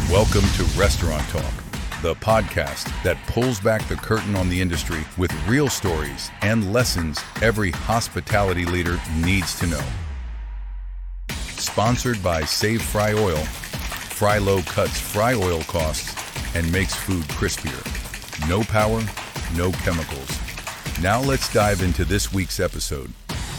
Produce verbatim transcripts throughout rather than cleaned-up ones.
Welcome to Restaurant Talk, the podcast that pulls back the curtain on the industry with real stories and lessons every hospitality leader needs to know. Sponsored by Save Fry Oil. Fry Low cuts fry oil costs and makes food crispier. No power, no chemicals. Now let's dive into this week's episode.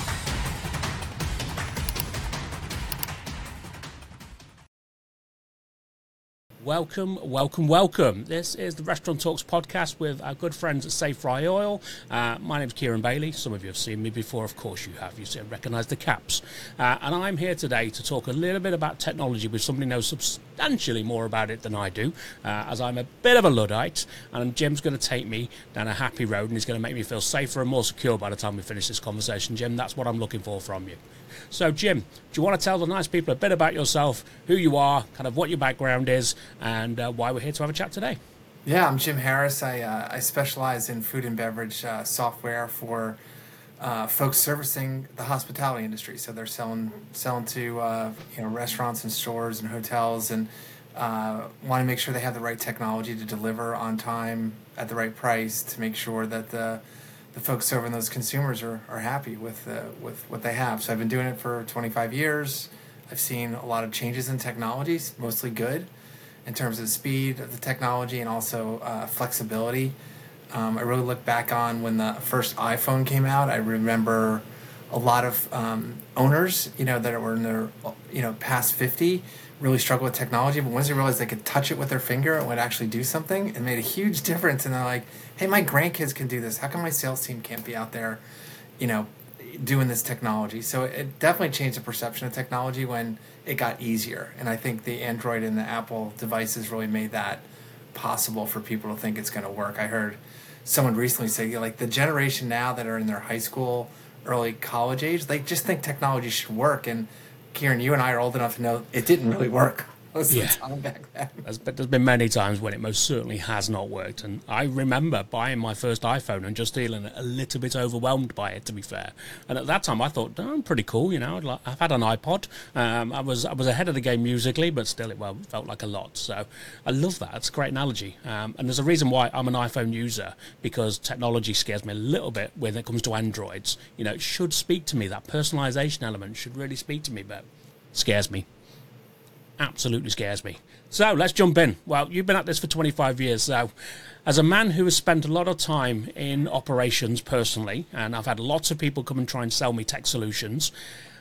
Welcome, welcome, welcome. This is the Restaurant Talks podcast with our good friends at Save Fry Oil. Uh, my name's Kieran Bailey. Some of you have seen me before, of course you have. You see, recognise the caps. Uh, and I'm here today to talk a little bit about technology with somebody who knows substantially more about it than I do, uh, as I'm a bit of a Luddite, and Jim's going to take me down a happy road and he's going to make me feel safer and more secure by the time we finish this conversation. Jim, that's what I'm looking for from you. So, Jim, do you want to tell the nice people a bit about yourself, who you are, kind of what your background is, and uh, why we're here to have a chat today? Yeah, I'm Jim Harris. I uh, I specialize in food and beverage uh, software for uh, folks servicing the hospitality industry. So they're selling selling to uh, you know restaurants and stores and hotels, and uh, want to make sure they have the right technology to deliver on time at the right price to make sure that the the folks serving those consumers are, are happy with uh, with what they have. So I've been doing it for twenty-five years. I've seen a lot of changes in technologies, mostly good, in terms of the speed of the technology and also uh, flexibility. Um, I really look back on when the first iPhone came out. I remember a lot of um, owners, you know, that were in their, you know, past fifty, really struggle with technology. But once they realized they could touch it with their finger, it would actually do something. It made a huge difference. And they're like, hey, my grandkids can do this. How come my sales team can't be out there, you know, doing this technology? So it definitely changed the perception of technology when it got easier. And I think the Android and the Apple devices really made that possible for people to think it's going to work. I heard someone recently say, you know, like the generation now that are in their high school, early college age, they just think technology should work. And Kieran, you and I are old enough to know it didn't really work. Yeah, back then. There's, but there's been many times when it most certainly has not worked, and I remember buying my first iPhone and just feeling a little bit overwhelmed by it, to be fair. And at that time, I thought, oh, I'm pretty cool, you know. I've had an iPod. Um, I was I was ahead of the game musically, but still, it well felt like a lot. So I love that. It's a great analogy. Um, and there's a reason why I'm an iPhone user, because technology scares me a little bit when it comes to Androids. You know, it should speak to me. That personalization element should really speak to me, but it scares me. Absolutely scares me. So let's jump in. Well, you've been at this for twenty-five years. So as a man who has spent a lot of time in operations personally, and I've had lots of people come and try and sell me tech solutions,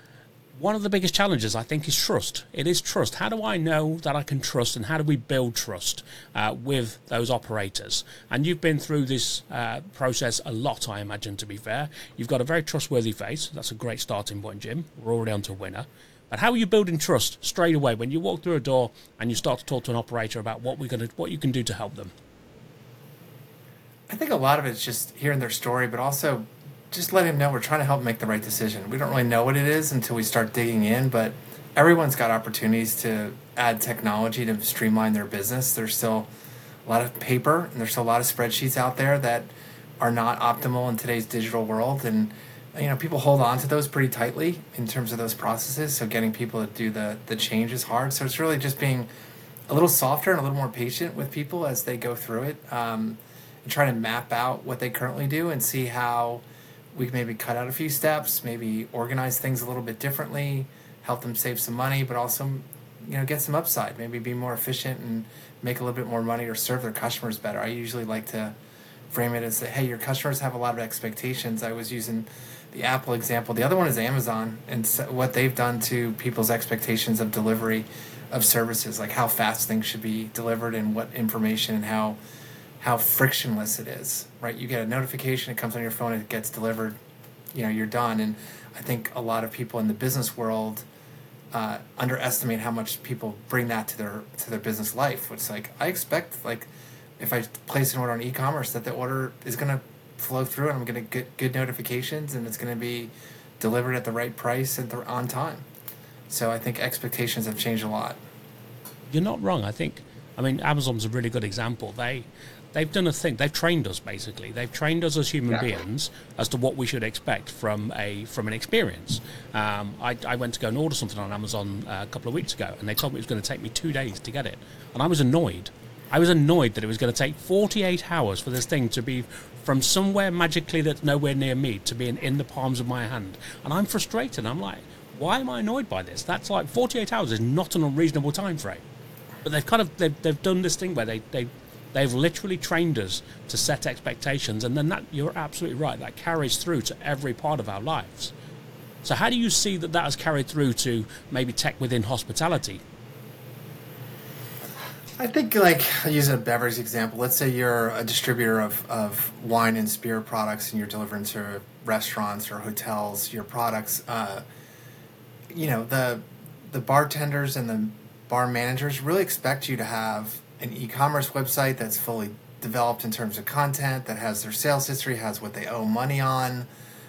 one of the biggest challenges, I think, is trust. It is trust. How do I know that I can trust, and how do we build trust uh, with those operators? And you've been through this uh, process a lot, I imagine, to be fair. You've got a very trustworthy face. That's a great starting point, Jim. We're already on to a winner. But how are you building trust straight away when you walk through a door and you start to talk to an operator about what we're going to, what you can do to help them? I think a lot of it's just hearing their story, but also just letting them know we're trying to help make the right decision. We don't really know what it is until we start digging in, but everyone's got opportunities to add technology to streamline their business. There's still a lot of paper and there's still a lot of spreadsheets out there that are not optimal in today's digital world. And you know, people hold on to those pretty tightly in terms of those processes. So getting people to do the, the change is hard. So it's really just being a little softer and a little more patient with people as they go through it, um, and trying to map out what they currently do and see how we can maybe cut out a few steps, maybe organize things a little bit differently, help them save some money, but also, you know, get some upside, maybe be more efficient and make a little bit more money or serve their customers better. I usually like to frame it as, hey, your customers have a lot of expectations. I was using the Apple example. The other one is Amazon and what they've done to people's expectations of delivery of services, like how fast things should be delivered and what information and how how frictionless it is, right? You get a notification, it comes on your phone, it gets delivered, you know, you're done. And I think a lot of people in the business world uh, underestimate how much people bring that to their to their business life. It's like, I expect, like, if I place an order on e-commerce, that the order is going to flow through and I'm going to get good notifications and it's going to be delivered at the right price and th- on time. So I think expectations have changed a lot. You're not wrong. I think I mean, Amazon's a really good example. They, they've done a thing. They've trained us, basically. They've trained us as human yeah. beings as to what we should expect from a from an experience. Um, I, I went to go and order something on Amazon uh, a couple of weeks ago, and they told me it was going to take me two days to get it. And I was annoyed. I was annoyed that it was going to take forty-eight hours for this thing to be from somewhere magically that's nowhere near me to be in, in the palms of my hand. And I'm frustrated. I'm like, why am I annoyed by this? That's like forty-eight hours is not an unreasonable time frame. But they've kind of they've, they've done this thing where they, they, they've literally trained us to set expectations. And then that, you're absolutely right, that carries through to every part of our lives. So how do you see that that has carried through to maybe tech within hospitality? I think, like, I'll use a beverage example. Let's say you're a distributor of, of wine and spirit products and you're delivering to restaurants or hotels your products. Uh, you know, the the bartenders and the bar managers really expect you to have an e-commerce website that's fully developed in terms of content, that has their sales history, has what they owe money on,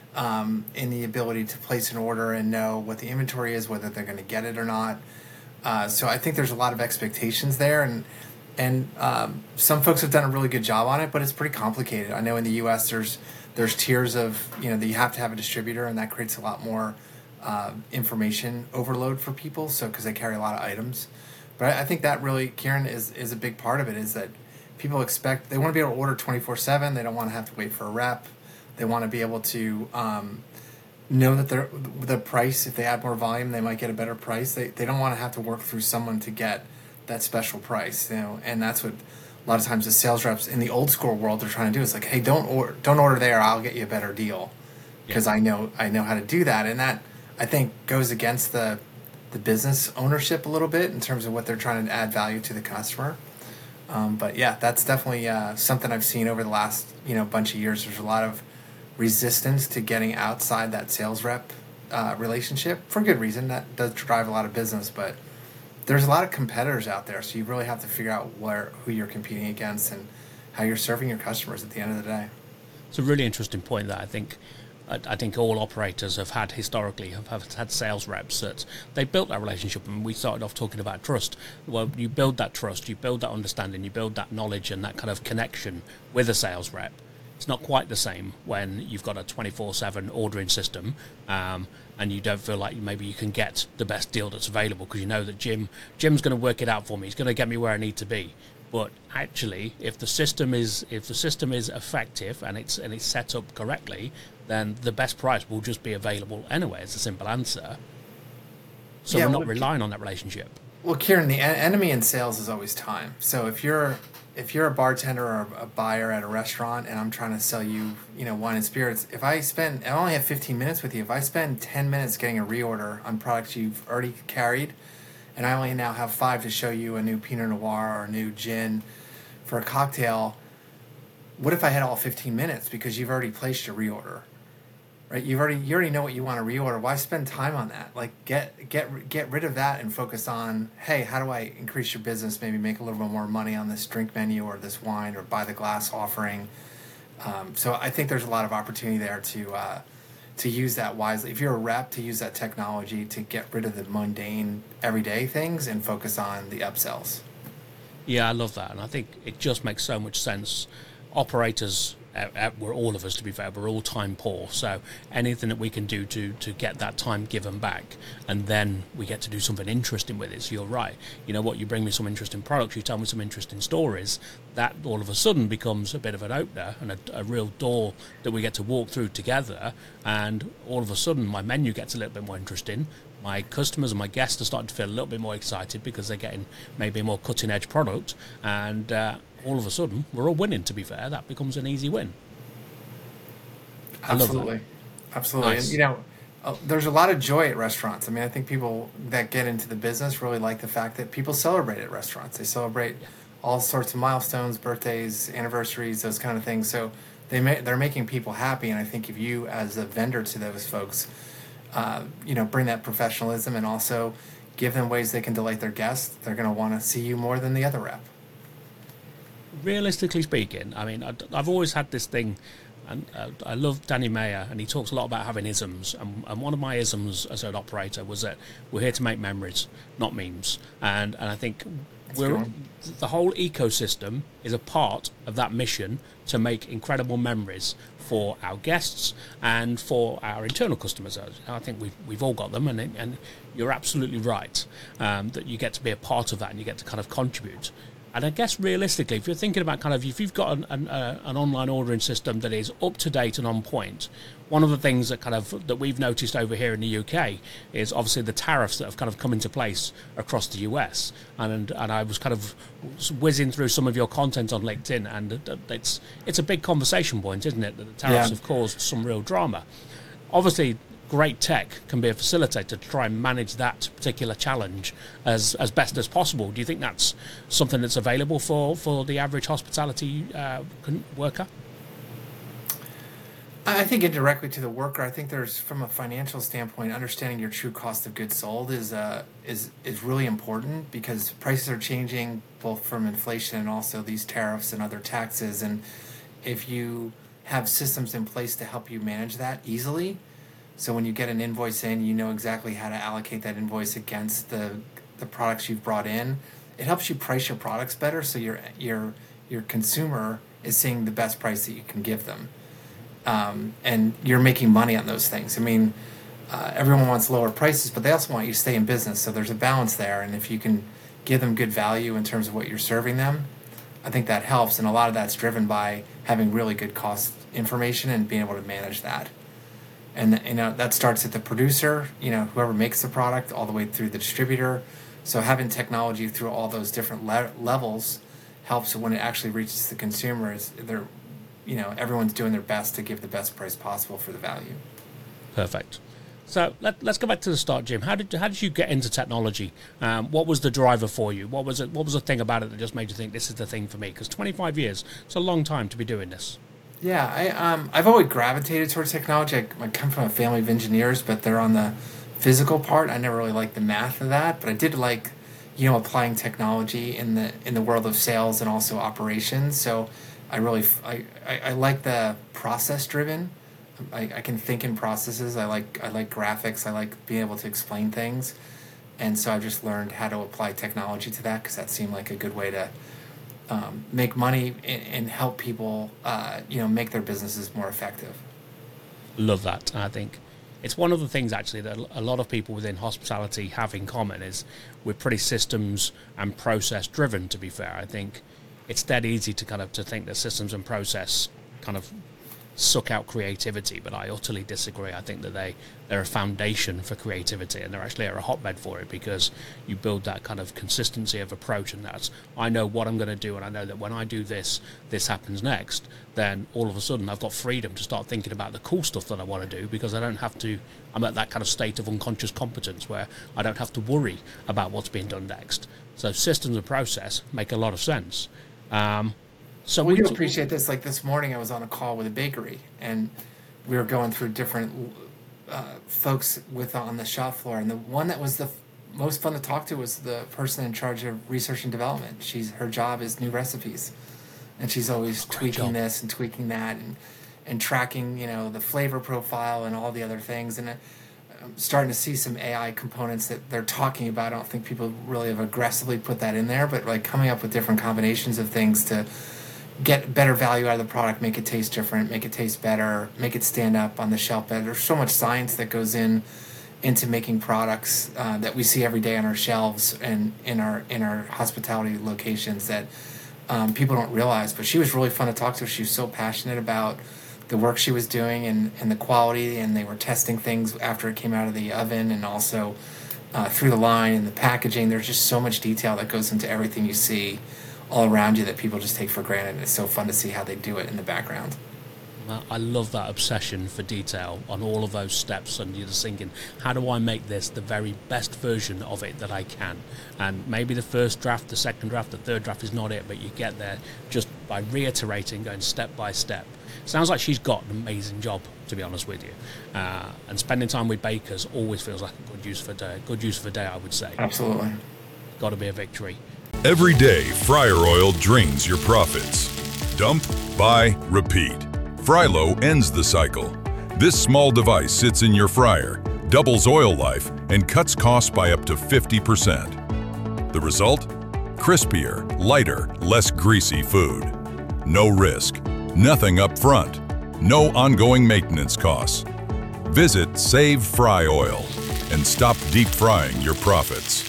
um, and the ability to place an order and know what the inventory is, whether they're going to get it or not. Uh, so I think there's a lot of expectations there, and and um, some folks have done a really good job on it, but it's pretty complicated. I know in the U S there's there's tiers of, you know, that you have to have a distributor, and that creates a lot more uh, information overload for people, so because they carry a lot of items. But I, I think that really, Kieran, is, is a big part of it, is that people expect, they want to be able to order twenty-four seven, they don't want to have to wait for a rep, they want to be able to um, know that they're, the price, if they add more volume, they might get a better price. They they don't want to have to work through someone to get that special price, you know. And that's what a lot of times the sales reps in the old school world are trying to do. It's like, hey, don't order, don't order there. I'll get you a better deal, because yeah. I know I know how to do that. And that, I think, goes against the the business ownership a little bit in terms of what they're trying to add value to the customer. Um, but yeah, that's definitely uh, something I've seen over the last you know bunch of years. There's a lot of resistance to getting outside that sales rep uh, relationship, for good reason. That does drive a lot of business, but there's a lot of competitors out there, so you really have to figure out where who you're competing against and how you're serving your customers at the end of the day. It's a really interesting point that I think I, I think all operators have had historically, have, have had sales reps that they built that relationship, and we started off talking about trust. Well, you build that trust, you build that understanding, you build that knowledge and that kind of connection with a sales rep. It's not quite the same when you've got a twenty-four seven ordering system um, and you don't feel like maybe you can get the best deal that's available because you know that Jim Jim's going to work it out for me. He's going to get me where I need to be. But actually, if the system is if the system is effective and it's and it's set up correctly, then the best price will just be available anyway. It's a simple answer. So yeah, we're not well, relying on that relationship. Well, Kieran, the en- enemy in sales is always time. So if you're if you're a bartender or a buyer at a restaurant and I'm trying to sell you, you know, wine and spirits, if I spend, I only have fifteen minutes with you. If I spend ten minutes getting a reorder on products you've already carried, and I only now have five to show you a new Pinot Noir or a new gin for a cocktail, what if I had all fifteen minutes because you've already placed your reorder? Right, you've already you already know what you want to reorder. Why spend time on that? Like get get get rid of that and focus on, hey, how do I increase your business? Maybe make a little bit more money on this drink menu or this wine or buy the glass offering. Um, so I think there's a lot of opportunity there to uh, to use that wisely. If you're a rep, to use that technology to get rid of the mundane everyday things and focus on the upsells. Yeah, I love that, and I think it just makes so much sense. Operators. Uh, uh, we're all of us, to be fair, we're all time poor, so anything that we can do to to get that time given back, and then we get to do something interesting with it. So you're right, you know what, you bring me some interesting products, you tell me some interesting stories, that all of a sudden becomes a bit of an opener and a, a real door that we get to walk through together, and all of a sudden my menu gets a little bit more interesting. My customers and my guests are starting to feel a little bit more excited because they're getting maybe a more cutting-edge product, and uh, all of a sudden, we're all winning, to be fair. That becomes an easy win. Absolutely. Absolutely. Nice. And, you know, uh, there's a lot of joy at restaurants. I mean, I think people that get into the business really like the fact that people celebrate at restaurants. They celebrate yeah. all sorts of milestones, birthdays, anniversaries, those kind of things. So they may, they're making people happy. And I think if you, as a vendor to those folks, uh, you know, bring that professionalism and also give them ways they can delight their guests, they're going to want to see you more than the other rep. Realistically speaking, I mean, I've always had this thing, and uh, I love Danny Mayer, and he talks a lot about having isms, and, and one of my isms as an operator was that we're here to make memories, not memes, and, and I think we're, the whole ecosystem is a part of that mission to make incredible memories for our guests and for our internal customers. I think we've, we've all got them, and, and you're absolutely right um, that you get to be a part of that and you get to kind of contribute. And I guess realistically, if you're thinking about kind of, if you've got an, an, uh, an online ordering system that is up to date and on point, one of the things that kind of that we've noticed over here in the U K is obviously the tariffs that have kind of come into place across the U S. And and I was kind of whizzing through some of your content on LinkedIn, and it's it's a big conversation point, isn't it? That the tariffs yeah. have caused some real drama. Obviously, great tech can be a facilitator to try and manage that particular challenge as, as best as possible. Do you think that's something that's available for, for the average hospitality uh, worker? I think indirectly to the worker. I think there's, from a financial standpoint, understanding your true cost of goods sold is uh, is is really important, because prices are changing both from inflation and also these tariffs and other taxes. And if you have systems in place to help you manage that easily, so when you get an invoice in, you know exactly how to allocate that invoice against the the products you've brought in. It helps you price your products better, so your your your consumer is seeing the best price that you can give them. Um, and you're making money on those things. I mean, uh, everyone wants lower prices, but they also want you to stay in business. So there's a balance there. And if you can give them good value in terms of what you're serving them, I think that helps. And a lot of that's driven by having really good cost information and being able to manage that. And you know that starts at the producer, you know, whoever makes the product, all the way through the distributor. So having technology through all those different le- levels helps when it actually reaches the consumers. They're you know, everyone's doing their best to give the best price possible for the value. Perfect. So let, let's go back to the start, Jim. How did how did you get into technology? Um, what was the driver for you? What was it? What was the thing about it that just made you think this is the thing for me? Because twenty-five years, it's a long time to be doing this. Yeah, I um I've always gravitated towards technology. I, I come from a family of engineers, but they're on the physical part. I never really liked the math of that, but I did like, you know, applying technology in the in the world of sales and also operations. So I really, I, I, I like the process driven. I, I can think in processes. I like I like graphics. I like being able to explain things. And so I just learned how to apply technology to that, because that seemed like a good way to um, make money and, and help people, uh, you know, make their businesses more effective. Love that. I think it's one of the things actually that a lot of people within hospitality have in common is we're pretty systems and process driven, to be fair. I think it's dead easy to kind of to think that systems and process kind of suck out creativity, but I utterly disagree. I think that they, they're a foundation for creativity, and they're actually a hotbed for it, because you build that kind of consistency of approach, and that's, I know what I'm going to do, and I know that when I do this, this happens next, then all of a sudden I've got freedom to start thinking about the cool stuff that I want to do, because I don't have to, I'm at that kind of state of unconscious competence where I don't have to worry about what's being done next. So systems and process make a lot of sense. Um, so well, we you appreciate this. Like this morning, I was on a call with a bakery, and we were going through different uh, folks with on the shop floor. And the one that was the f- most fun to talk to was the person in charge of research and development. She's her job is new recipes, and she's always Great tweaking job. this and tweaking that, and and tracking, you know, the flavor profile and all the other things. And uh, I'm starting to see some A I components that they're talking about. I don't think people really have aggressively put that in there, but like coming up with different combinations of things to get better value out of the product, make it taste different, make it taste better, make it stand up on the shelf better. There's so much science that goes in into making products uh, that we see every day on our shelves and in our in our hospitality locations that um, people don't realize. But she was really fun to talk to. She was so passionate about the work she was doing and, and the quality, and they were testing things after it came out of the oven and also uh, through the line and the packaging. There's just so much detail that goes into everything you see all around you that people just take for granted, and it's so fun to see how they do it in the background. I love that obsession for detail on all of those steps, and you're just thinking, how do I make this the very best version of it that I can? And maybe the first draft, the second draft, the third draft is not it, but you get there just by reiterating, going step by step. Sounds like she's got an amazing job, to be honest with you. Uh, and spending time with bakers always feels like a good use for day. Good use for day, I would say. Absolutely. Got to be a victory. Every day, Fryer Oil drains your profits. Dump, buy, repeat. Frylow ends the cycle. This small device sits in your fryer, doubles oil life, and cuts costs by up to fifty percent. The result? crispier, lighter, less greasy food. No risk, nothing up front, no ongoing maintenance costs. Visit Save Fry Oil and stop deep frying your profits.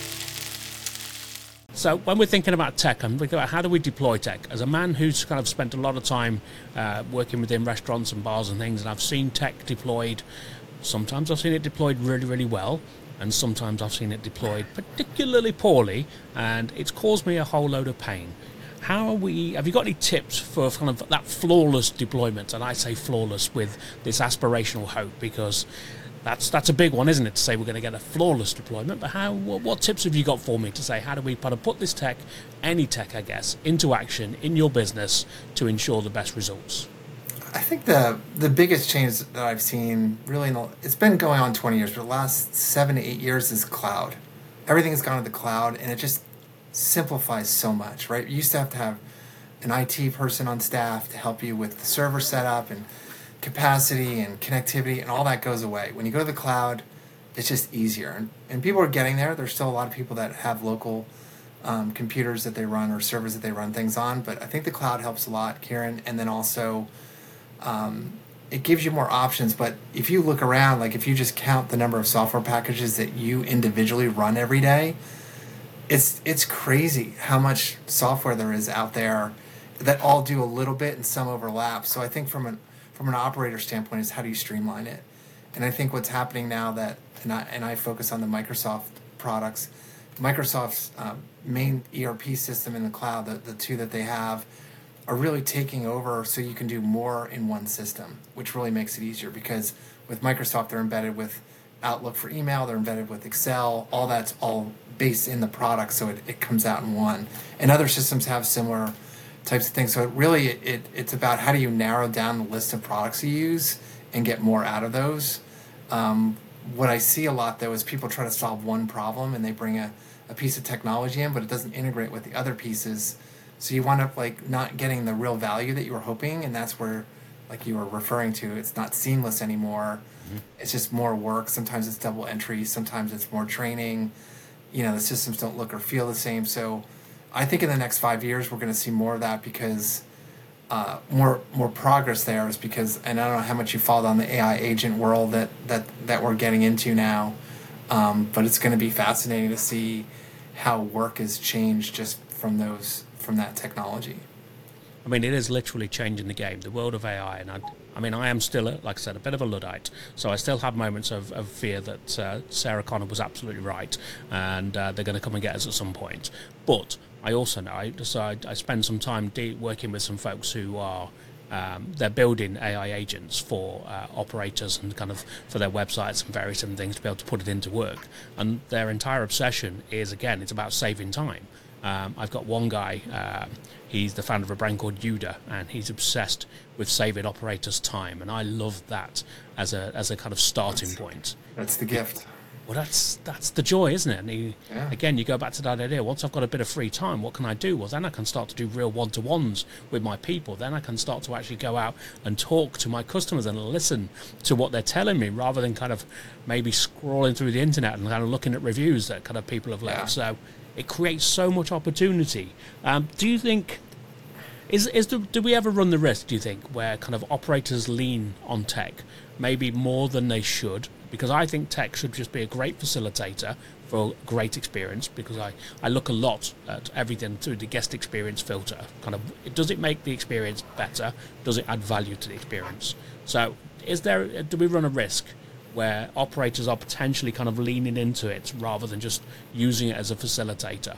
So when we're thinking about tech, I'm thinking about how do we deploy tech? As a man who's kind of spent a lot of time uh, working within restaurants and bars and things, and I've seen tech deployed. Sometimes I've seen it deployed really, really well, and sometimes I've seen it deployed particularly poorly, and it's caused me a whole load of pain. How are we? Have you got any tips for kind of that flawless deployment? And I say flawless with this aspirational hope, because That's that's a big one, isn't it, to say we're going to get a flawless deployment? But how? What, what tips have you got for me to say how do we kind of put this tech, any tech, I guess, into action in your business to ensure the best results? I think the the biggest change that I've seen, really, in the, it's been going on twenty years, but the last seven to eight years is cloud. Everything has gone to the cloud, and it just simplifies so much, right? You used to have to have an I T person on staff to help you with the server setup and capacity and connectivity, and all that goes away. When you go to the cloud, it's just easier. And, and people are getting there. There's still a lot of people that have local um, computers that they run or servers that they run things on, but I think the cloud helps a lot, Kieran. And then also, um, it gives you more options. But if you look around, like if you just count the number of software packages that you individually run every day, it's it's crazy how much software there is out there that all do a little bit and some overlap. So I think from an from an operator standpoint is how do you streamline it? And I think what's happening now that, and I, and I focus on the Microsoft products, Microsoft's um, main E R P system in the cloud, the, the two that they have, are really taking over so you can do more in one system, which really makes it easier, because with Microsoft, they're embedded with Outlook for email, they're embedded with Excel, all that's all based in the product, so it, it comes out in one. And other systems have similar types of things. So it really, it, it it's about how do you narrow down the list of products you use and get more out of those. Um, what I see a lot, though, is people try to solve one problem and they bring a, a piece of technology in, but it doesn't integrate with the other pieces. So you wind up like not getting the real value that you were hoping, and that's where, like you were referring to, it's not seamless anymore. Mm-hmm. It's just more work. Sometimes it's double entry. Sometimes it's more training. You know, the systems don't look or feel the same. So I think in the next five years we're going to see more of that, because uh, more more progress there is because, and I don't know how much you followed on the A I agent world that that, that we're getting into now, um, but it's going to be fascinating to see how work has changed just from those from that technology. I mean, it is literally changing the game, the world of A I. And I, I mean, I am still, a, like I said, a bit of a Luddite. So I still have moments of, of fear that uh, Sarah Connor was absolutely right, and uh, they're going to come and get us at some point. But I also know, I, so I, I spend some time de- working with some folks who are, um, they're building A I agents for uh, operators and kind of for their websites and various different things to be able to put it into work. And their entire obsession is, again, it's about saving time. Um, I've got one guy, uh, he's the founder of a brand called Yuda, and he's obsessed with saving operators time, and I love that as a as a kind of starting that's, point. That's the gift. Well, that's that's the joy, isn't it? And you, yeah. Again, you go back to that idea, once I've got a bit of free time, what can I do? Well, then I can start to do real one-to-ones with my people. Then I can start to actually go out and talk to my customers and listen to what they're telling me, rather than kind of maybe scrolling through the internet and kind of looking at reviews that kind of people have left. Yeah. So it creates so much opportunity. Um, do you think, is is the, do we ever run the risk, do you think, where kind of operators lean on tech maybe more than they should? Because I think tech should just be a great facilitator for a great experience, because I, I look a lot at everything through the guest experience filter. Kind of, does it make the experience better? Does it add value to the experience? So is there, do we run a risk where operators are potentially kind of leaning into it rather than just using it as a facilitator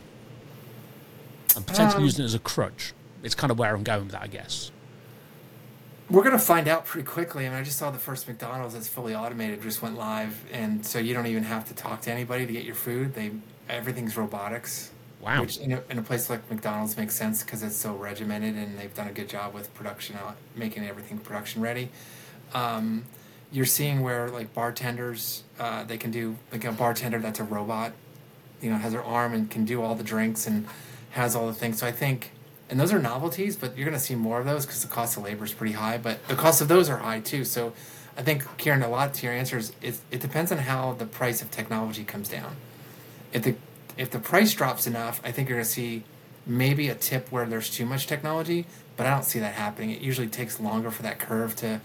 and potentially um, using it as a crutch? It's kind of where I'm going with that, I guess. We're going to find out pretty quickly. I mean, I just saw the first McDonald's that's fully automated just went live, and so you don't even have to talk to anybody to get your food. They everything's robotics. Wow. Which in a, in a place like McDonald's makes sense because it's so regimented, and they've done a good job with production, making everything production ready. Um, You're seeing where like bartenders, uh, they can do like a bartender that's a robot, you know, has her arm and can do all the drinks and has all the things. So I think, and those are novelties, but you're going to see more of those because the cost of labor is pretty high, but the cost of those are high too. So I think, Kieran, a lot to your answers, it, it depends on how the price of technology comes down. If the if the price drops enough, I think you're going to see maybe a tip where there's too much technology, but I don't see that happening. It usually takes longer for that curve to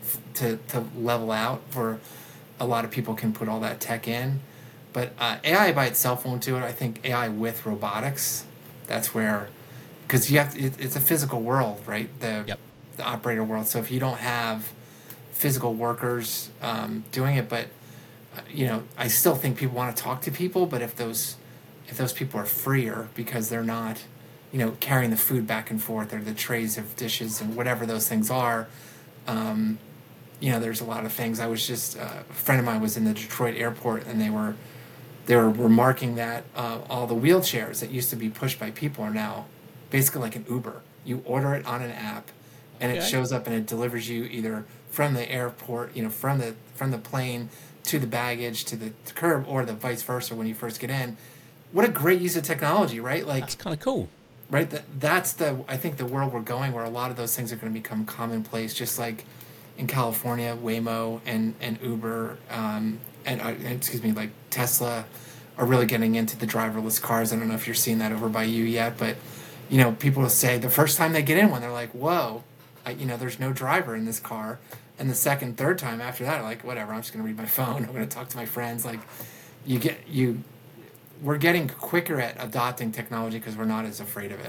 to to level out, for a lot of people can put all that tech in. But uh, A I by itself won't do it. I think A I with robotics, that's where, because you have to, it, it's a physical world, right? The Yep. the operator world. So if you don't have physical workers um, doing it, but uh, you know, I still think people want to talk to people. But if those if those people are freer because they're not, you know, carrying the food back and forth, or the trays of dishes and whatever those things are. Um, you know, there's a lot of things. I was just uh, a friend of mine was in the Detroit airport, and they were they were remarking that uh, all the wheelchairs that used to be pushed by people are now basically like an Uber. You order it on an app, and it Okay. shows up and it delivers you either from the airport, you know, from the from the plane to the baggage to the curb, or the vice versa when you first get in. What a great use of technology, right? Like, That's kind of cool. right? That that's the I think the world we're going, where a lot of those things are going to become commonplace, just like in California, Waymo and and Uber, um, and uh, excuse me, like Tesla, are really getting into the driverless cars. I don't know if you're seeing that over by you yet, but you know, people will say the first time they get in one, they're like, "Whoa, I, you know, there's no driver in this car," and the second, third time after that, like, whatever, I'm just going to read my phone. I'm going to talk to my friends. Like, you get you. We're getting quicker at adopting technology because we're not as afraid of it.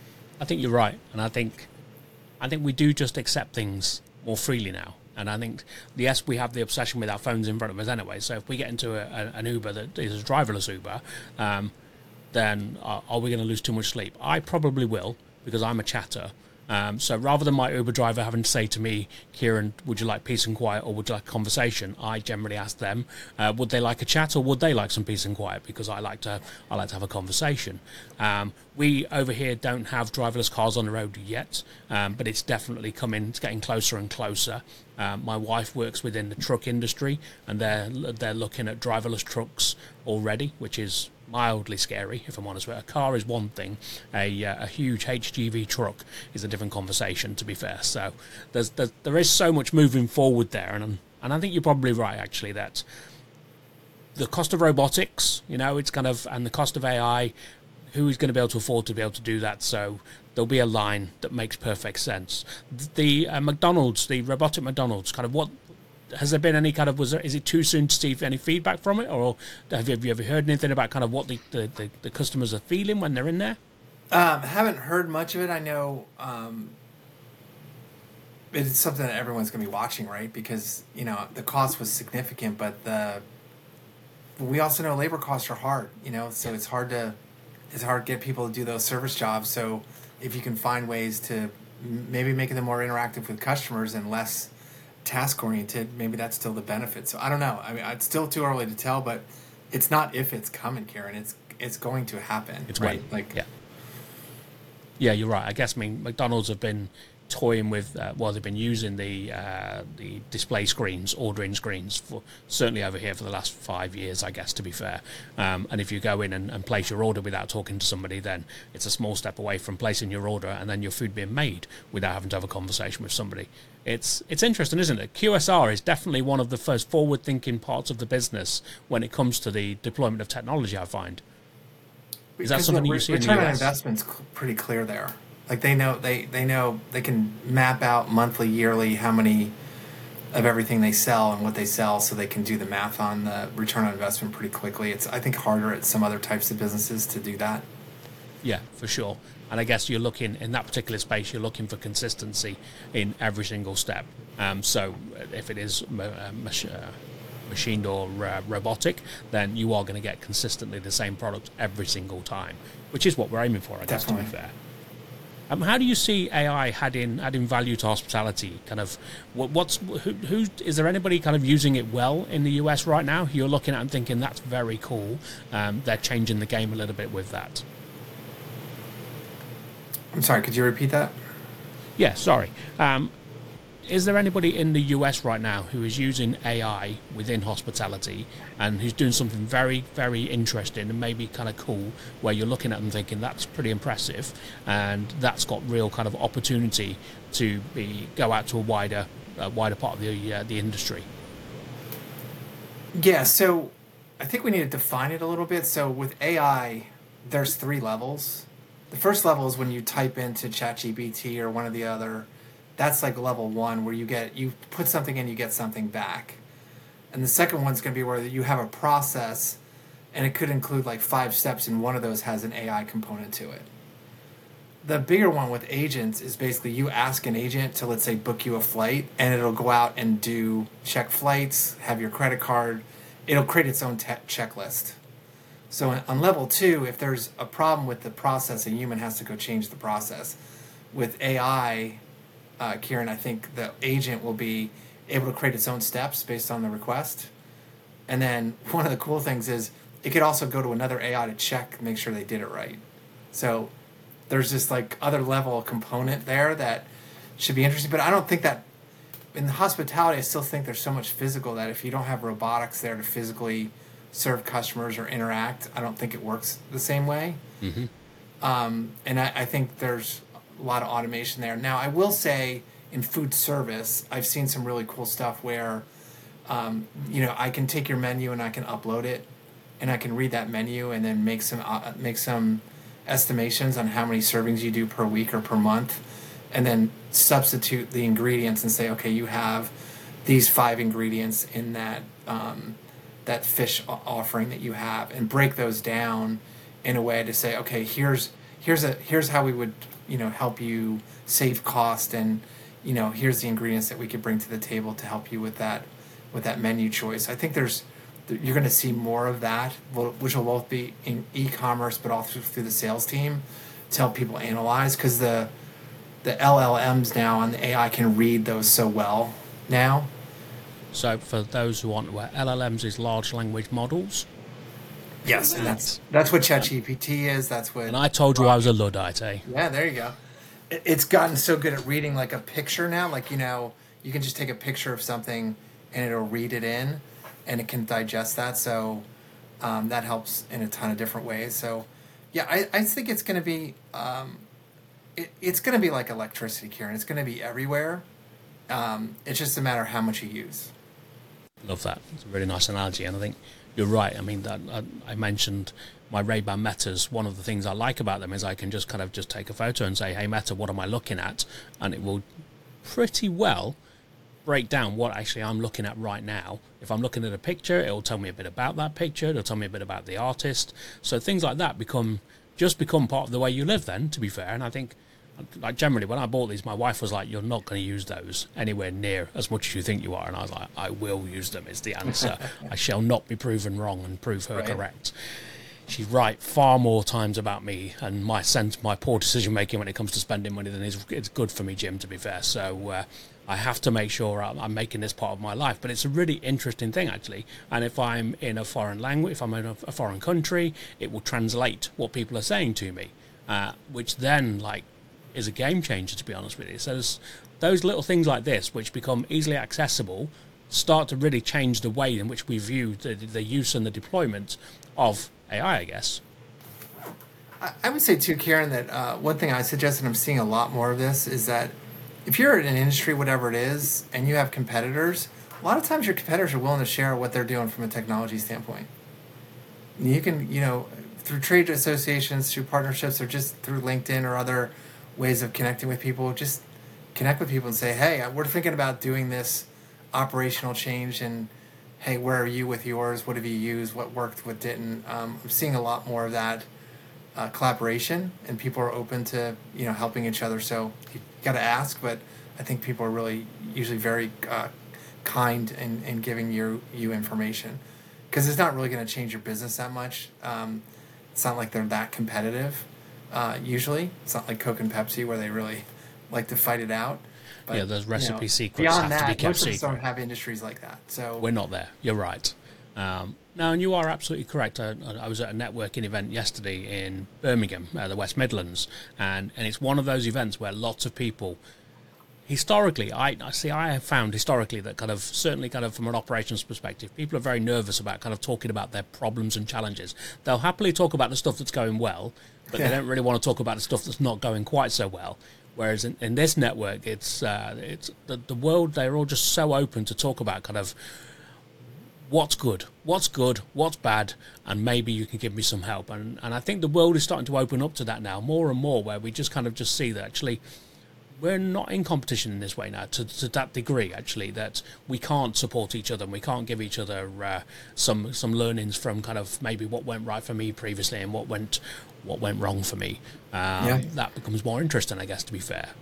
I think you're right, and I think, I think we do just accept things more freely now. And I think, yes, we have the obsession with our phones in front of us anyway. So if we get into a, a, an Uber that is a driverless Uber, um, then uh, are we going to lose too much sleep? I probably will, because I'm a chatter. Um, so rather than my Uber driver having to say to me, Kieran, would you like peace and quiet, or would you like a conversation? I generally ask them, uh, would they like a chat, or would they like some peace and quiet? Because I like to, I like to have a conversation. Um, we over here don't have driverless cars on the road yet, um, but it's definitely coming. It's getting closer and closer. Um, my wife works within the truck industry, and they're they're looking at driverless trucks already, which is mildly scary, if I'm honest with you. A car is one thing, a uh, a huge H G V truck is a different conversation, to be fair. So there's, there's there is so much moving forward there, and and I think you're probably right, actually, that the cost of robotics, you know, it's kind of, and the cost of A I, who is going to be able to afford to be able to do that? So there'll be a line that makes perfect sense. The uh, McDonald's, the robotic McDonald's, kind of what. Has there been any kind of, was there, is it too soon to see any feedback from it? Or have you, have you ever heard anything about kind of what the, the, the, the customers are feeling when they're in there? Um, haven't heard much of it. I know um, it's something that everyone's going to be watching, right? Because, you know, the cost was significant, but the we also know labor costs are hard, you know, so it's hard to it's hard to get people to do those service jobs. So if you can find ways to m- maybe make them more interactive with customers and less task oriented, maybe that's still the benefit. So I don't know. I mean, it's still too early to tell, but it's not if it's coming, Karen. It's it's going to happen. It's right. when. Like Yeah. Yeah, you're right. I guess, I mean, McDonald's have been toying with, uh, well, they've been using the uh, the display screens, ordering screens, for certainly over here for the last five years, I guess, to be fair. Um, and if you go in and, and place your order without talking to somebody, then it's a small step away from placing your order and then your food being made without having to have a conversation with somebody. It's it's interesting, isn't it? Q S R is definitely one of the first forward-thinking parts of the business when it comes to the deployment of technology, I find. Is that Because something the you re- see in the return U on S? investment's cl- pretty clear there. Like they know they they know they can map out monthly, yearly how many of everything they sell and what they sell, so they can do the math on the return on investment pretty quickly. It's I think harder at some other types of businesses to do that. Yeah, for sure. And I guess you're looking, in that particular space, you're looking for consistency in every single step. Um, so if it is uh, mach- uh, machined or uh, robotic, then you are going to get consistently the same product every single time, which is what we're aiming for, I guess, Definitely. to be fair. Um, how do you see A I adding adding value to hospitality? Kind of, what, what's who, who is there anybody kind of using it well in the U S right now? You're looking at and thinking that's very cool. Um, they're changing the game a little bit with that. I'm sorry, could you repeat that? Yeah, sorry. Um, is there anybody in the U S right now who is using A I within hospitality and who's doing something very, very interesting and maybe kind of cool, where you're looking at them thinking that's pretty impressive and that's got real kind of opportunity to be go out to a wider, uh, wider part of the uh, the industry? Yeah, so I think we need to define it a little bit. So with A I, there's three levels. The first level is when you type into ChatGPT or one of the other. That's like level one, where you get you put something in, you get something back. And the second one's going to be where you have a process, and it could include like five steps, and one of those has an A I component to it. The bigger one with agents is basically you ask an agent to, let's say, book you a flight, and it'll go out and do check flights, have your credit card. It'll create its own te- checklist. So on level two, if there's a problem with the process, a human has to go change the process. With A I, uh, Kieran, I think the agent will be able to create its own steps based on the request. And then one of the cool things is it could also go to another A I to check, make sure they did it right. So there's this like other level component there that should be interesting. But I don't think that in the hospitality, I still think there's so much physical that if you don't have robotics there to physically serve customers or interact, I don't think it works the same way. Mm-hmm. Um, and I, I think there's a lot of automation there. Now, I will say in food service, I've seen some really cool stuff where, um, you know, I can take your menu and I can upload it, and I can read that menu and then make some uh, make some estimations on how many servings you do per week or per month, and then substitute the ingredients and say, okay, you have these five ingredients in that um, that fish offering that you have, and break those down in a way to say, okay, here's here's a here's how we would, you know, help you save cost, and, you know, here's the ingredients that we could bring to the table to help you with that with that menu choice. I think there's you're going to see more of that, which will both be in e-commerce but also through the sales team to help people analyze, because the the L L Ms now on the A I can read those so well now. So for those who aren't aware, L L Ms is large language models. Yes, and that's that's what ChatGPT is. That's what. And I told you I was a Luddite, eh? Yeah, there you go. It, it's gotten so good at reading like a picture now. Like, you know, you can just take a picture of something and it'll read it in, and it can digest that. So um, that helps in a ton of different ways. So yeah, I, I think it's going to be um, it, it's going to be like electricity, Kieran. It's going to be everywhere. Um, it's just a matter of how much you use. Love that. It's a really nice analogy, and I think you're right. I mean, that I, I mentioned my Ray-Ban Metas. One of the things I like about them is I can just kind of just take a photo and say, hey, Meta, what am I looking at? And it will pretty well break down what actually I'm looking at right now. If I'm looking at a picture, it'll tell me a bit about that picture. It'll tell me a bit about the artist. So things like that become just become part of the way you live then, to be fair. And I think, like, generally, when I bought these, my wife was like, you're not going to use those anywhere near as much as you think you are. And I was like, I will use them is the answer. I shall not be proven wrong and prove her right. correct. She's right far more times about me and my sense, my poor decision making when it comes to spending money than is it's good for me, Jim, to be fair. So uh, I have to make sure I'm, I'm making this part of my life. But it's a really interesting thing, actually. And if I'm in a foreign language, if I'm in a, a foreign country, it will translate what people are saying to me, uh, which then, like, is a game changer, to be honest with you. So there's those little things like this, which become easily accessible, start to really change the way in which we view the, the use and the deployment of A I, I guess. I would say too, Kieran, that uh, one thing I suggest, and I'm seeing a lot more of this, is that if you're in an industry, whatever it is, and you have competitors, a lot of times your competitors are willing to share what they're doing from a technology standpoint. You can, you know, through trade associations, through partnerships, or just through LinkedIn or other ways of connecting with people, just connect with people and say, hey, we're thinking about doing this operational change, and hey, where are you with yours? What have you used? What worked? What didn't? Um, I'm seeing a lot more of that uh, collaboration, and people are open to, you know, helping each other. So you got to ask, but I think people are really usually very uh, kind in, in giving you you information, because it's not really going to change your business that much. Um, it's not like they're that competitive. Uh, usually, it's not like Coke and Pepsi where they really like to fight it out. But, yeah, those recipe you know, secrets beyond have that, to be kept most secret. of us don't have industries like that. So we're not there. You're right. Um, no, and you are absolutely correct. I, I was at a networking event yesterday in Birmingham, uh, the West Midlands, and, and it's one of those events where lots of people, historically, I, I see, I have found historically that kind of, certainly kind of from an operations perspective, people are very nervous about kind of talking about their problems and challenges. They'll happily talk about the stuff that's going well, but yeah. they don't really want to talk about the stuff that's not going quite so well. Whereas in, in this network, it's uh, it's the, the world, they're all just so open to talk about kind of what's good, what's good, what's bad, and maybe you can give me some help. And and I think the world is starting to open up to that now more and more, where we just kind of just see that actually we're not in competition in this way now to, to that degree, actually, that we can't support each other and we can't give each other uh, some some learnings from kind of maybe what went right for me previously and what went what went wrong for me. Um, yeah. That becomes more interesting, I guess, to be fair.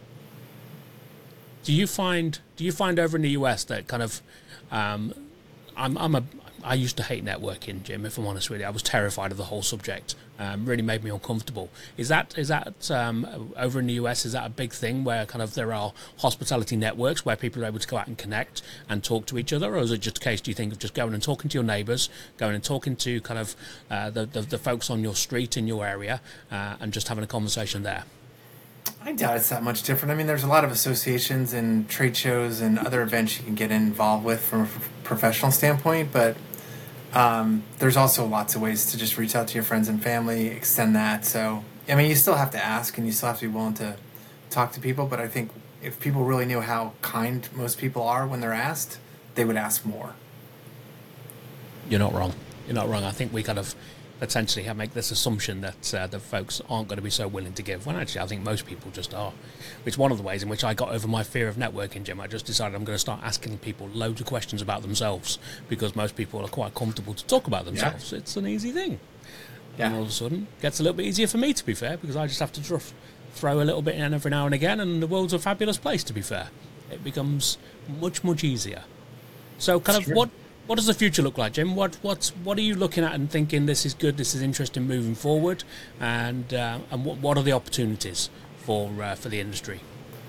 Do you find do you find over in the U S that kind of um, I'm I'm a I used to hate networking, Jim, if I'm honest with you. I was terrified of the whole subject. Um, really made me uncomfortable. Is that is that um, over in the U S, is that a big thing where kind of there are hospitality networks where people are able to go out and connect and talk to each other? Or is it just a case, do you think, of just going and talking to your neighbours, going and talking to kind of uh, the, the, the folks on your street in your area uh, and just having a conversation there? I doubt it's that much different. I mean, there's a lot of associations and trade shows and other events you can get involved with from a professional standpoint, but Um, there's also lots of ways to just reach out to your friends and family, extend that. So, I mean, you still have to ask and you still have to be willing to talk to people. But I think if people really knew how kind most people are when they're asked, they would ask more. You're not wrong. You're not wrong. I think we kind of potentially have make this assumption that uh, the folks aren't going to be so willing to give. When actually, I think most people just are. It's one of the ways in which I got over my fear of networking, Jim. I just decided I'm going to start asking people loads of questions about themselves because most people are quite comfortable to talk about themselves. Yeah. It's an easy thing. Yeah. And all of a sudden, it gets a little bit easier for me, to be fair, because I just have to tr- throw a little bit in every now and again, and the world's a fabulous place, to be fair. It becomes much, much easier. So kind That's of true. what... What does the future look like, Jim? What what's what are you looking at and thinking this is good, this is interesting moving forward, and uh, and what what are the opportunities for uh, for the industry?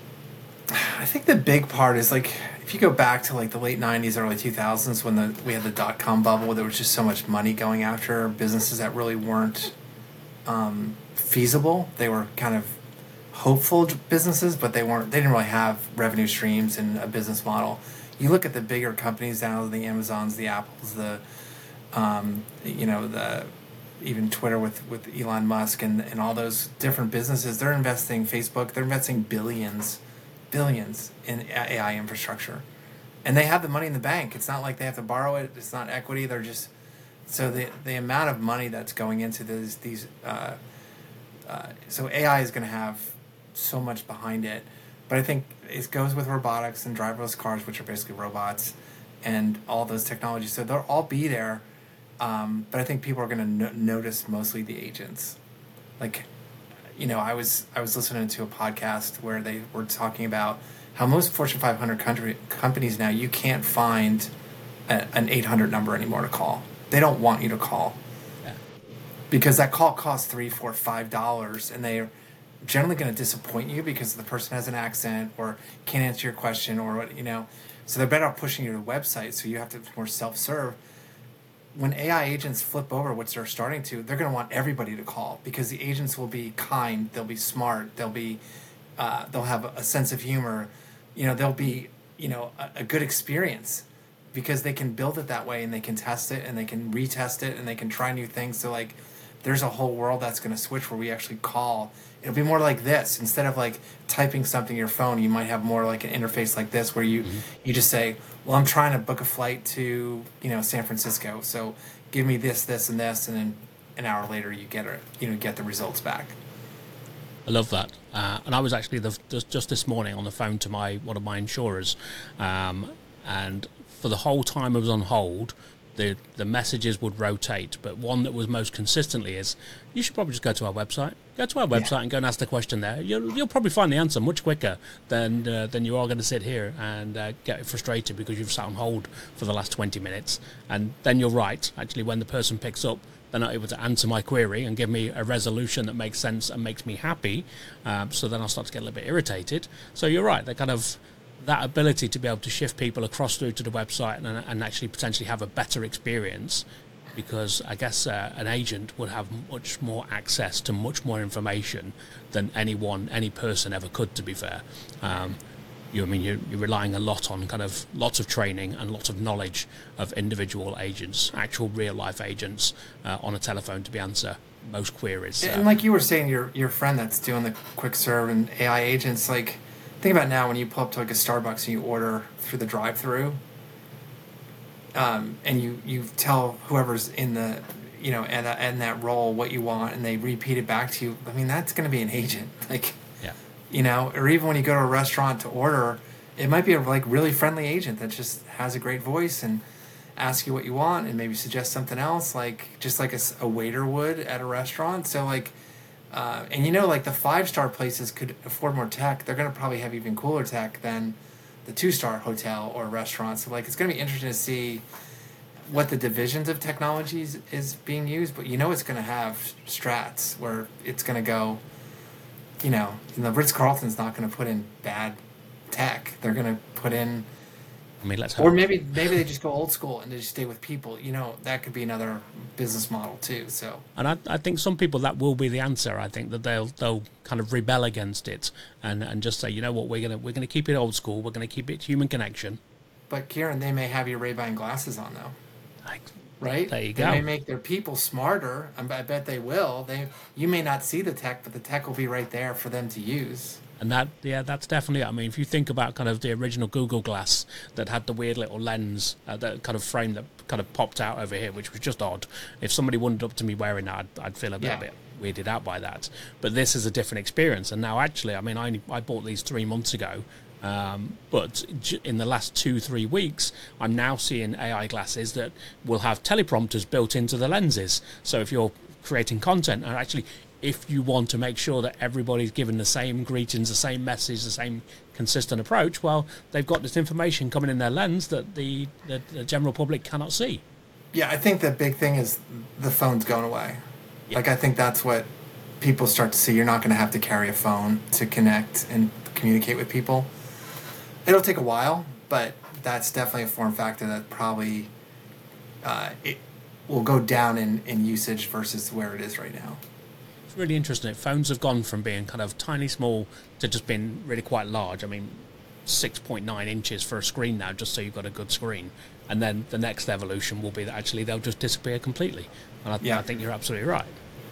I think the big part is like if you go back to like the late nineties, early two thousands when the we had the dot com bubble, there was just so much money going after businesses that really weren't um, feasible. They were kind of hopeful businesses, but they weren't. They didn't really have revenue streams and a business model. You look at the bigger companies now, the Amazons, the Apples, the, um, you know, the even Twitter with, with Elon Musk and, and all those different businesses. They're investing, Facebook, they're investing billions, billions in A I infrastructure. And they have the money in the bank. It's not like they have to borrow it. It's not equity. They're just, so the the amount of money that's going into these, these uh, uh, so A I is going to have so much behind it. But I think it goes with robotics and driverless cars, which are basically robots, and all those technologies. So they'll all be there. Um, but I think people are going to no- notice mostly the agents. Like, you know, I was I was listening to a podcast where they were talking about how most Fortune five hundred country, companies now, you can't find a, an eight hundred number anymore to call. They don't want you to call. Yeah. Because that call costs three, four, five dollars, and they're generally going to disappoint you because the person has an accent or can't answer your question or what, you know. So they're better off pushing you to the website, so you have to more self-serve. When A I agents flip over, which they're starting to, they're going to want everybody to call because the agents will be kind, they'll be smart, they'll be, uh, they'll have a sense of humor, you know, they'll be, you know, a, a good experience because they can build it that way and they can test it and they can retest it and they can try new things. So like, there's a whole world that's going to switch where we actually call. It'll be more like this. Instead of like typing something in your phone, you might have more like an interface like this where you, mm-hmm. you just say, well, I'm trying to book a flight to, you know, San Francisco. So give me this, this, and this. And then an hour later you get it, you know, get the results back. I love that. Uh, and I was actually the, just this morning on the phone to my one of my insurers. Um, and for the whole time I was on hold, The, the messages would rotate, but one that was most consistently is, you should probably just go to our website. Go to our website yeah. and go and ask the question there. You'll, you'll probably find the answer much quicker than uh, than you are going to sit here and uh, get frustrated because you've sat on hold for the last twenty minutes. And then you're right. Actually, when the person picks up, they're not able to answer my query and give me a resolution that makes sense and makes me happy. Um, so then I'll start to get a little bit irritated. So you're right. They're kind of... that ability to be able to shift people across through to the website and, and actually potentially have a better experience, because I guess uh, an agent would have much more access to much more information than anyone, any person ever could, to be fair. Um, you, I mean, you're, you're relying a lot on kind of lots of training and lots of knowledge of individual agents, actual real-life agents uh, on a telephone to be answer most queries. And like you were saying, your your friend that's doing the quick serve and A I agents, like, think about now when you pull up to like a Starbucks and you order through the drive-through, um, and you you tell whoever's in the you know in, in that role what you want, and they repeat it back to you. I mean, that's going to be an agent, like, yeah, you know, or even when you go to a restaurant to order, it might be a like really friendly agent that just has a great voice and ask you what you want and maybe suggest something else, like just like a, a waiter would at a restaurant. So like, uh, and you know, like the five star places could afford more tech. They're going to probably have even cooler tech than the two star hotel or restaurant. So like, it's going to be interesting to see what the divisions of technologies is being used. But you know, it's going to have strats where it's going to go. You know, and the Ritz Carlton's not going to put in bad tech. They're going to put in. I mean, let's hope. Or maybe maybe they just go old school and they just stay with people. You know, that could be another business model too. So, and I, I think some people that will be the answer. I think that they'll they'll kind of rebel against it and, and just say, you know what, we're gonna we're gonna keep it old school. We're gonna keep it human connection. But Kieran, they may have your Ray-Ban glasses on though. Like, right? There you they go. They may make their people smarter. I bet they will. They you may not see the tech, but the tech will be right there for them to use. And that, yeah, that's definitely it. I mean, if you think about kind of the original Google Glass that had the weird little lens, uh, that kind of frame that kind of popped out over here, which was just odd. If somebody wanted up to me wearing that, I'd, I'd feel a yeah. bit, bit weirded out by that. But this is a different experience. And now, actually, I mean, I, I bought these three months ago. Um, but in the last two, three weeks, I'm now seeing A I glasses that will have teleprompters built into the lenses. So if you're creating content, and actually, if you want to make sure that everybody's given the same greetings, the same message, the same consistent approach, well, they've got this information coming in their lens that the, the, the general public cannot see. Yeah, I think the big thing is the phone's going away. Yeah. Like, I think that's what people start to see. You're not going to have to carry a phone to connect and communicate with people. It'll take a while, but that's definitely a form factor that probably uh, it will go down in, in usage versus where it is right now. It's really interesting. Phones have gone from being kind of tiny, small to just being really quite large. I mean, six point nine inches for a screen now, just so you've got a good screen. And then the next evolution will be that actually they'll just disappear completely. And I, yeah. I think you're absolutely right.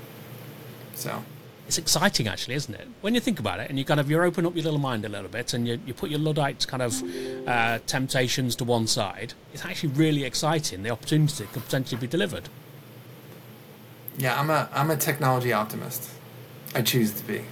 So it's exciting, actually, isn't it? When you think about it, and you kind of you open up your little mind a little bit, and you, you put your Luddite kind of uh, temptations to one side. It's actually really exciting. The opportunity could potentially be delivered. Yeah, I'm a I'm a technology optimist. I choose to be.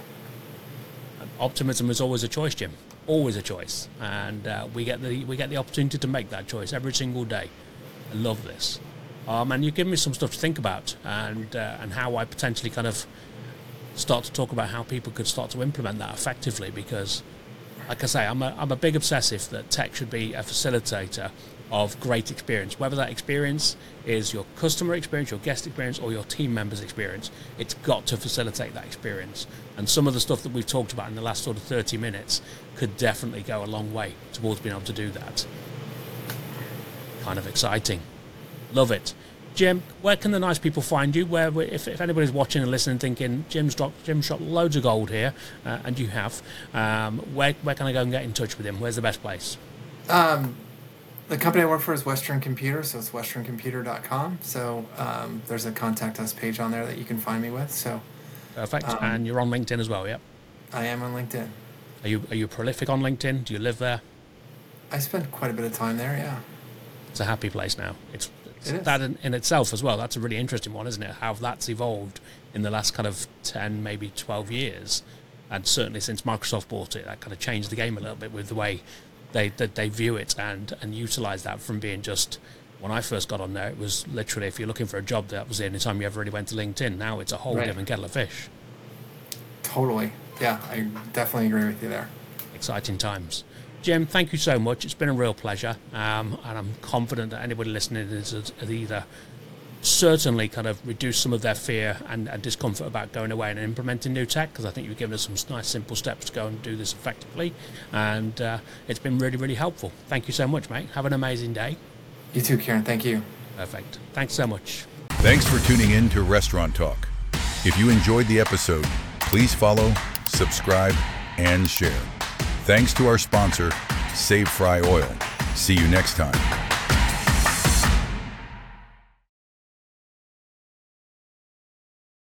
And optimism is always a choice, Jim. Always a choice, and uh, we get the we get the opportunity to make that choice every single day. I love this, um, and you give me some stuff to think about, and uh, and how I potentially kind of start to talk about how people could start to implement that effectively. Because, like I say, I'm a I'm a big obsessive that tech should be a facilitator of great experience, whether that experience is your customer experience, your guest experience, or your team members' experience. It's got to facilitate that experience. And some of the stuff that we've talked about in the last sort of thirty minutes could definitely go a long way towards being able to do that. Kind of exciting. Love it. Jim, where can the nice people find you? Where, if, if anybody's watching and listening thinking, Jim's dropped, Jim's shot loads of gold here, uh, and you have, um, where, where can I go and get in touch with him? Where's the best place? Um... The company I work for is Western Computer, so it's western computer dot com. So um, there's a contact us page on there that you can find me with. So perfect. Um, and you're on LinkedIn as well, yep? I am on LinkedIn. Are you are you prolific on LinkedIn? Do you live there? I spend quite a bit of time there, yeah. It's a happy place now. It's, it's it is. That in, in itself as well. That's a really interesting one, isn't it? How that's evolved in the last kind of ten, maybe twelve years. And certainly since Microsoft bought it, that kind of changed the game a little bit with the way They, they they view it and, and utilize that from being just, when I first got on there, it was literally, if you're looking for a job, that was the only time you ever really went to LinkedIn. Now it's a whole right. different kettle of fish. Totally. Yeah, I definitely agree with you there. Exciting times. Jim, thank you so much. It's been a real pleasure. Um, and I'm confident that anybody listening is, is either certainly kind of reduce some of their fear and, and discomfort about going away and implementing new tech, because I think you've given us some nice simple steps to go and do this effectively, and uh, it's been really really helpful. Thank you so much, mate. Have an amazing day. You too, Kieran. Thank you. Perfect. Thanks so much. Thanks for tuning in to Restaurant Talk. If you enjoyed the episode, please follow, subscribe, and share. Thanks to our sponsor, Save Fry Oil. See you next time.